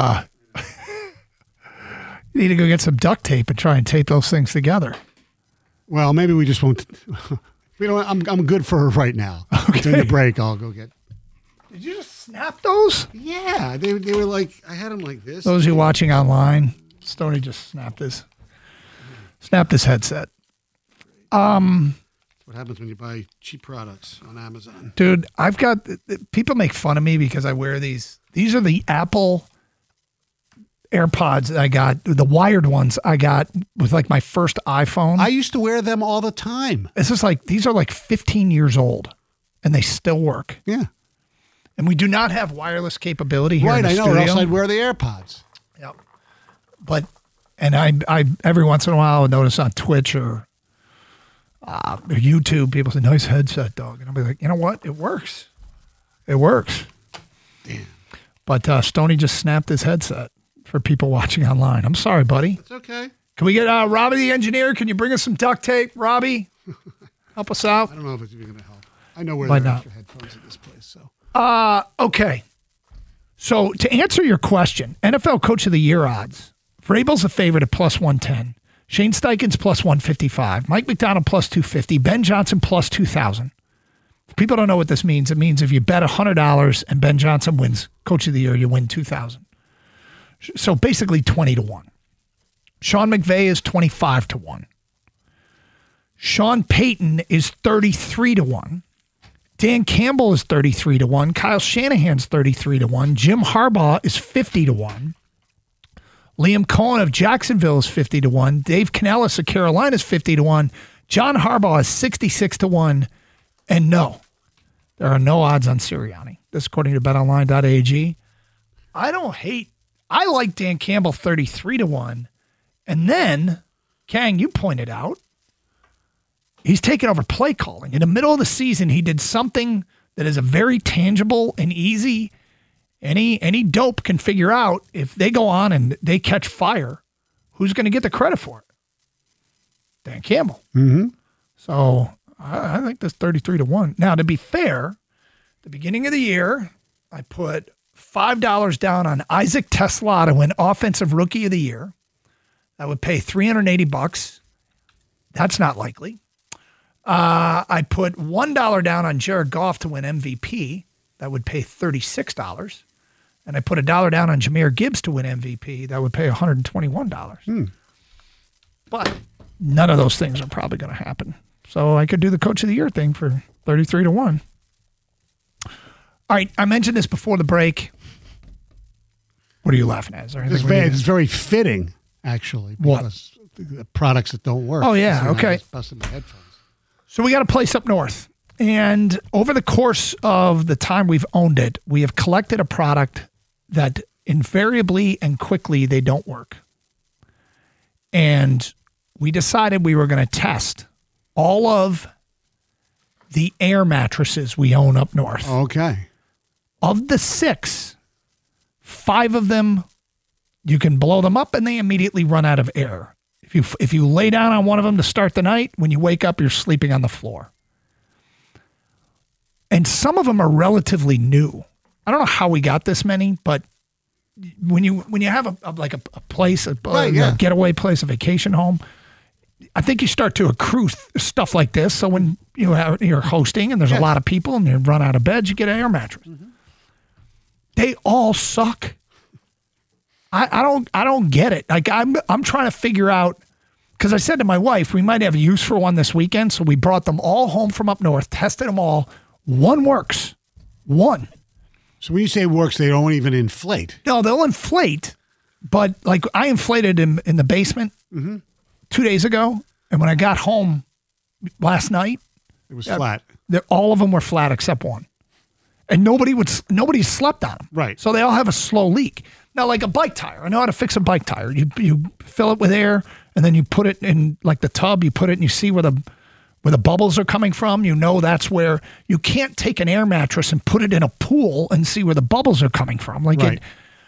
E: you need to go get some duct tape and try and tape those things together.
G: Well, maybe we just won't. I'm good for right now.
E: Okay.
G: During the break, I'll go get.
E: Did you just snap those?
G: Yeah, they were like, I had them like this.
E: Those of you watching online, Stoney just snapped his headset.
G: What happens when you buy cheap products on Amazon?
E: Dude, I've got people make fun of me because I wear these. These are the Apple AirPods I got, the wired ones I got with like my first iPhone.
G: I used to wear them all the time.
E: This is like, these are like 15 years old and they still work.
G: Yeah.
E: And we do not have wireless capability here in the
G: I know,
E: studio.
G: or else I'd wear the AirPods.
E: Yep. But, and I every once in a while I'll notice on Twitch or YouTube, people say, nice headset, dog. And I'll be like, you know what? It works. It works.
G: Damn.
E: But Stoney just snapped his headset for people watching online. I'm sorry, buddy.
G: It's okay.
E: Can we get Robbie the engineer? Can you bring us some duct tape, Robbie? Help us out.
G: I don't know if it's even going to help. I know where
E: Why
G: there are
E: not?
G: extra headphones at this place. So.
E: Okay. So to answer your question, NFL Coach of the Year odds. Vrabel's a favorite at plus 110. Shane Steichen's plus 155. Mike McDonald plus 250. Ben Johnson plus 2,000. If people don't know what this means, it means if you bet $100 and Ben Johnson wins Coach of the Year, you win 2,000. So basically 20 to 1. Sean McVay is 25 to 1. Sean Payton is 33 to 1. Dan Campbell is 33 to 1. Kyle Shanahan's 33 to 1. Jim Harbaugh is 50 to 1. Liam Cohen of Jacksonville is 50 to 1. Dave Canellis of Carolina is 50 to 1. John Harbaugh is 66 to 1. And no, there are no odds on Sirianni. This according to betonline.ag. I like Dan Campbell 33 to 1. And then, Kang, you pointed out, he's taken over play calling. In the middle of the season, he did something that is a very tangible and easy. Any dope can figure out if they go on and they catch fire, who's going to get the credit for it? Dan Campbell.
G: Mm-hmm.
E: So I think that's 33 to 1. Now, to be fair, the beginning of the year, I put $5 down on Isaac Tesla to win Offensive Rookie of the Year. That would pay $380. That's not likely. I put $1 down on Jared Goff to win MVP. That would pay $36. And I put $1 down on Jahmyr Gibbs to win MVP. That would pay $121. But none of those things are probably going to happen. So I could do the Coach of the Year thing for 33 to 1. All right, I mentioned this before the break. What are you laughing at? Is there anything
G: It's very fitting, actually.
E: What?
G: Because the products that don't work.
E: Oh, yeah,
G: So
E: okay.
G: I just busted my headphones.
E: So we got a place up north. And over the course of the time we've owned it, we have collected a product that invariably and quickly they don't work. And we decided we were going to test all of the air mattresses we own up north.
G: Okay.
E: Of the 6, 5 of them, you can blow them up and they immediately run out of air. If you lay down on one of them to start the night, when you wake up, you're sleeping on the floor. And some of them are relatively new. I don't know how we got this many, but when you have a place, a getaway place, a vacation home, I think you start to accrue stuff like this. So when you're hosting and there's a lot of people and you run out of beds, you get an air mattress. Mm-hmm. They all suck. I don't get it. Like I'm trying to figure out, because I said to my wife, we might have use for one this weekend. So we brought them all home from up north, tested them all. One works. One.
G: So when you say works, they don't even inflate.
E: No, they'll inflate. But like I inflated him in the basement 2 days ago. And when I got home last night,
G: it was flat.
E: All of them were flat except one. And nobody slept on them.
G: Right.
E: So they all have a slow leak. Now, like a bike tire, I know how to fix a bike tire. You fill it with air and then you put it in like the tub, you put it and you see where the bubbles are coming from. You know that's where you can't take an air mattress and put it in a pool and see where the bubbles are coming from. Like
G: right.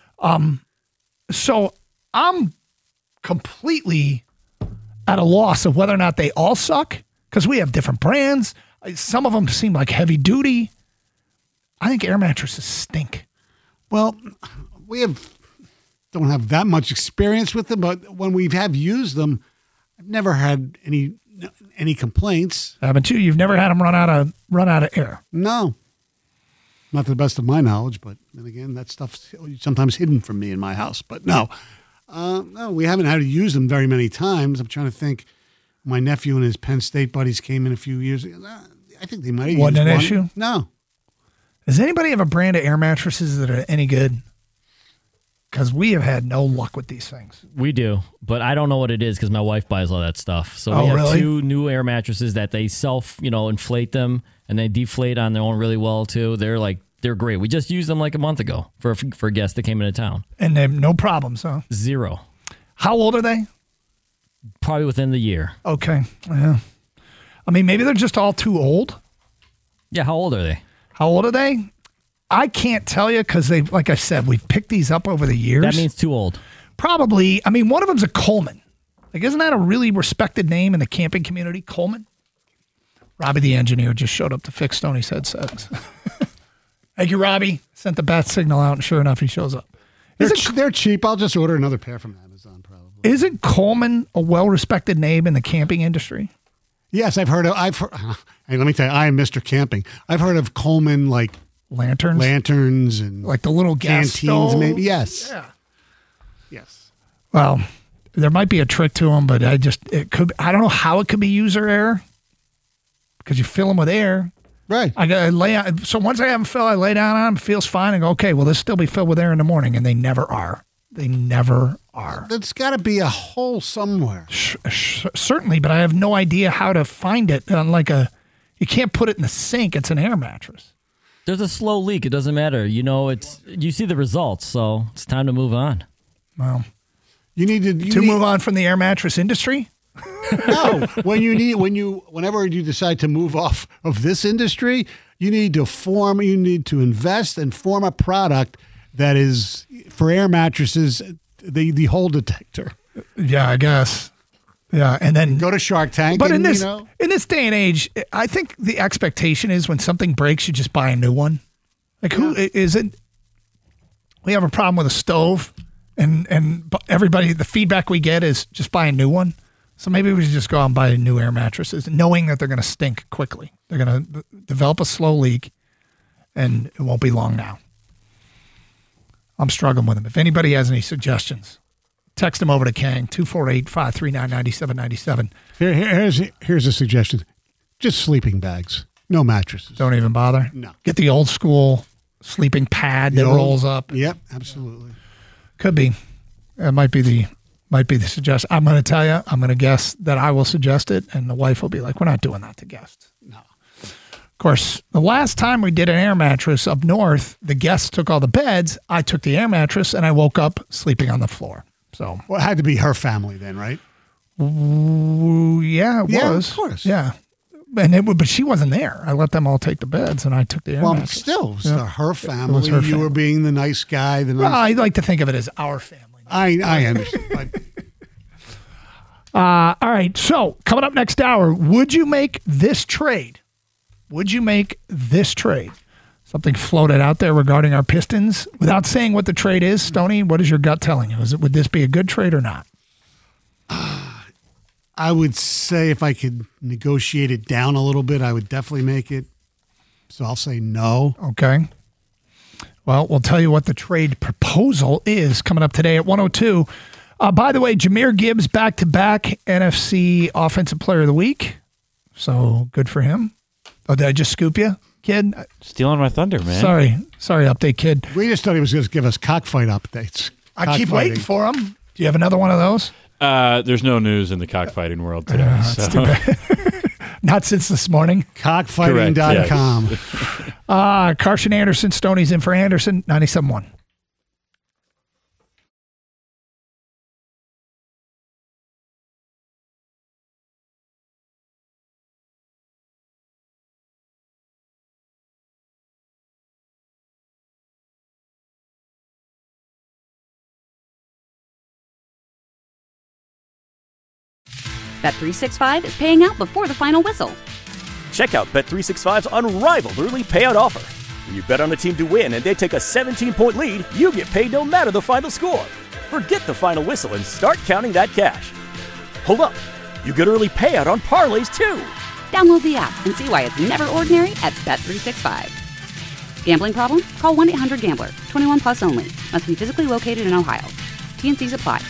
E: So I'm completely at a loss of whether or not they all suck because we have different brands. Some of them seem like heavy duty. I think air mattresses stink.
G: Well, we don't have that much experience with them, but when we have used them, I've never had any complaints.
E: Haven't you? You've never had them run out of air?
G: No. Not to the best of my knowledge, but then again, that stuff's sometimes hidden from me in my house. But no, we haven't had to use them very many times. I'm trying to think. My nephew and his Penn State buddies came in a few years ago. I think they might have
E: Wasn't
G: used
E: an
G: one.
E: issue?
G: No.
E: Does anybody have a brand of air mattresses that are any good? because we have had no luck with these things.
H: We do, but I don't know what it is because my wife buys all that stuff. So we have
E: really?
H: 2 new air mattresses that they inflate them and they deflate on their own really well too. They're great. We just used them like a month ago for a guest that came into town.
E: And they have no problems, huh?
H: 0.
E: How old are they?
H: Probably within the year.
E: Okay. Yeah. I mean, maybe they're just all too old.
H: Yeah, how old are they?
E: How old are they? I can't tell you because they, like I said, we've picked these up over the years.
H: That means too old.
E: Probably. I mean, one of them's a Coleman. Like, isn't that a really respected name in the camping community? Coleman? Robbie the engineer just showed up to fix Stoney's headsets. Thank you, Robbie. Sent the bat signal out, and sure enough, he shows up.
G: They're cheap. I'll just order another pair from Amazon, probably.
E: Isn't Coleman a well-respected name in the camping industry?
G: Yes, I've heard. Hey, let me tell you, I am Mr. Camping. I've heard of Coleman like lanterns, and
E: like the little gas
G: canteens,
E: stove?
G: maybe. Yes.
E: Yeah.
G: Yes.
E: Well, there might be a trick to them, but I don't know how it could be user error because you fill them with air.
G: Right.
E: So once I have them filled, I lay down on them, it feels fine, and go, okay, well, this still be filled with air in the morning, and they never are. They never are.
G: There's got to be a hole somewhere.
E: Certainly, but I have no idea how to find it. You can't put it in the sink. It's an air mattress.
H: There's a slow leak. It doesn't matter. You see the results, so it's time to move on.
E: Well,
G: you need to
E: move on from the air mattress industry.
G: No, whenever you decide to move off of this industry, you need to invest and form a product that is for air mattresses, the hole detector.
E: Yeah, I guess. Yeah, and then
G: go to Shark Tank.
E: But in this day and age, I think the expectation is when something breaks, you just buy a new one. Like who is it? We have a problem with a stove, and everybody, the feedback we get is just buy a new one. So maybe we should just go out and buy new air mattresses, knowing that they're going to stink quickly. They're going to develop a slow leak, and it won't be long now. I'm struggling with them. If anybody has any suggestions, text them over to Kang, 248-539-9797.
G: Here's a suggestion. Just sleeping bags. No mattresses.
E: Don't even bother?
G: No.
E: Get the old school sleeping pad that rolls up.
G: Yep, absolutely.
E: Could be. It might be the suggestion. I'm going to tell you, I'm going to guess that I will suggest it, and the wife will be like, we're not doing that to guests.
G: No.
E: Of course, the last time we did an air mattress up north, the guests took all the beds. I took the air mattress, and I woke up sleeping on the floor. So,
G: well, it had to be her family then, right?
E: Yeah, it was.
G: Yeah, of course.
E: Yeah. But she wasn't there. I let them all take the beds, and I took the air mattress.
G: Still, it was her family.
E: It was her
G: you were being the nice guy.
E: Well, I like to think of it as our family.
G: I understand.
E: All right. So coming up next hour, would you make this trade? Something floated out there regarding our Pistons. Without saying what the trade is, Stoney, what is your gut telling you? Would this be a good trade or not?
G: I would say if I could negotiate it down a little bit, I would definitely make it. So I'll say no.
E: Okay. Well, we'll tell you what the trade proposal is coming up today at 1:02. By the way, Jahmyr Gibbs back-to-back NFC Offensive Player of the Week. So good for him. Oh, did I just scoop you, kid?
F: Stealing my thunder, man.
E: Sorry, update, kid.
G: We just thought he was going to give us cockfight updates.
E: I keep waiting for him. Do you have another one of those?
F: There's no news in the cockfighting world today.
E: That's too bad. Not since this morning.
G: Cockfighting.com.
E: Carson Anderson, Stoney's in for Anderson, 97.1.
A: Bet365 is paying out before the final whistle.
B: Check out Bet365's unrivaled early payout offer. When you bet on a team to win and they take a 17-point lead, you get paid no matter the final score. Forget the final whistle and start counting that cash. Hold up. You get early payout on parlays, too.
A: Download the app and see why it's never ordinary at Bet365. Gambling problem? Call 1-800-GAMBLER. 21 plus only. Must be physically located in Ohio. T&Cs apply.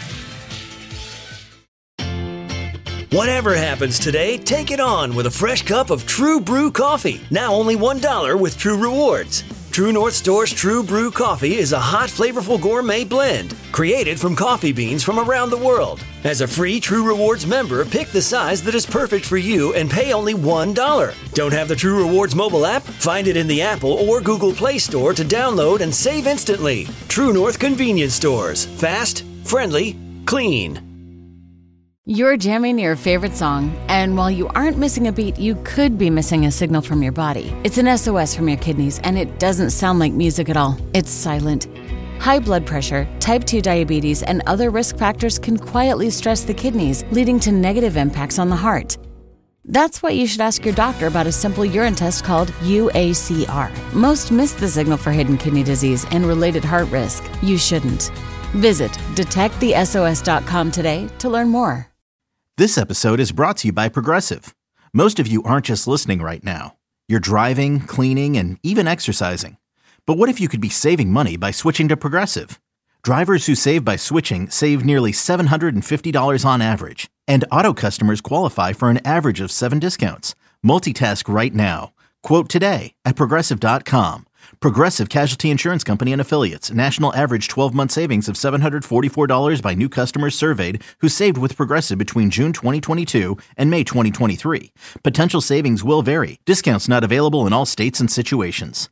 C: Whatever happens today, take it on with a fresh cup of True Brew coffee. Now only $1 with True Rewards. True North Store's True Brew Coffee is a hot, flavorful gourmet blend created from coffee beans from around the world. As a free True Rewards member, pick the size that is perfect for you and pay only $1. Don't have the True Rewards mobile app? Find it in the Apple or Google Play Store to download and save instantly. True North Convenience Stores. Fast, friendly, clean.
R: You're jamming your favorite song, and while you aren't missing a beat, you could be missing a signal from your body. It's an SOS from your kidneys, and it doesn't sound like music at all. It's silent. High blood pressure, type 2 diabetes, and other risk factors can quietly stress the kidneys, leading to negative impacts on the heart. That's why you should ask your doctor about a simple urine test called UACR. Most miss the signal for hidden kidney disease and related heart risk. You shouldn't. Visit detectthesos.com today to learn more.
Q: This episode is brought to you by Progressive. Most of you aren't just listening right now. You're driving, cleaning, and even exercising. But what if you could be saving money by switching to Progressive? Drivers who save by switching save nearly $750 on average. And auto customers qualify for an average of 7 discounts. Multitask right now. Quote today at Progressive.com. Progressive Casualty Insurance Company and Affiliates. National average 12-month savings of $744 by new customers surveyed who saved with Progressive between June 2022 and May 2023. Potential savings will vary. Discounts not available in all states and situations.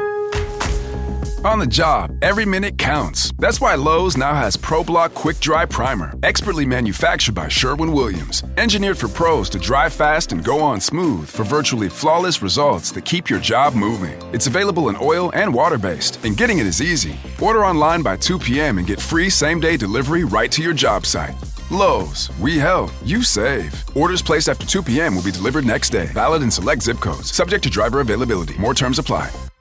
S: On the job, every minute counts. That's why Lowe's now has ProBlock Quick Dry Primer, expertly manufactured by Sherwin-Williams. Engineered for pros to dry fast and go on smooth for virtually flawless results that keep your job moving. It's available in oil and water-based, and getting it is easy. Order online by 2 p.m. and get free same-day delivery right to your job site. Lowe's, we help, you save. Orders placed after 2 p.m. will be delivered next day. Valid in select zip codes. Subject to driver availability. More terms apply.